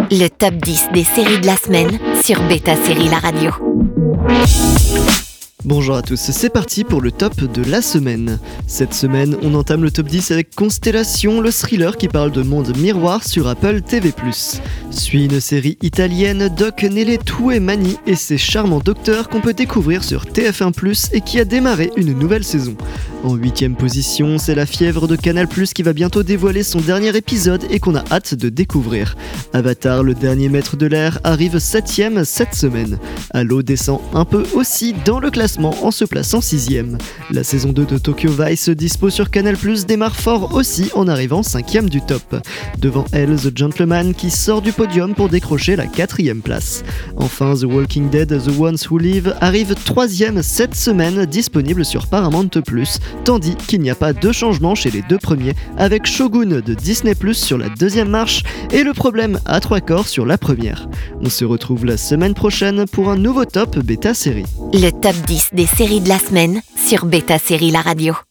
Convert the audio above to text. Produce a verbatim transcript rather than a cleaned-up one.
Le top dix des séries de la semaine sur Beta Série La Radio. Bonjour à tous, c'est parti pour le top de la semaine. Cette semaine, on entame le top dix avec Constellation, le thriller qui parle de monde miroir sur Apple T V plus. Suit une série italienne, Doc Nelle-Tuemani et ses charmants docteurs qu'on peut découvrir sur T F un plus et qui a démarré une nouvelle saison. En huitième position, c'est La Fièvre de Canal plus qui va bientôt dévoiler son dernier épisode et qu'on a hâte de découvrir. Avatar, le dernier maître de l'air, arrive septième cette semaine. Halo descend un peu aussi dans le classement en se plaçant sixième. La saison deux de Tokyo Vice dispo sur Canal plus démarre fort aussi en arrivant cinquième du top. Devant elle, The Gentleman qui sort du podium pour décrocher la quatrième place. Enfin, The Walking Dead, The Ones Who Live arrive troisième cette semaine, disponible sur Paramount plus, tandis qu'il n'y a pas de changement chez les deux premiers, avec Shogun de Disney plus sur la deuxième marche et Le Problème à trois corps sur la première. On se retrouve la semaine prochaine pour un nouveau top Beta Série. Le top dix des séries de la semaine sur Beta Série La Radio.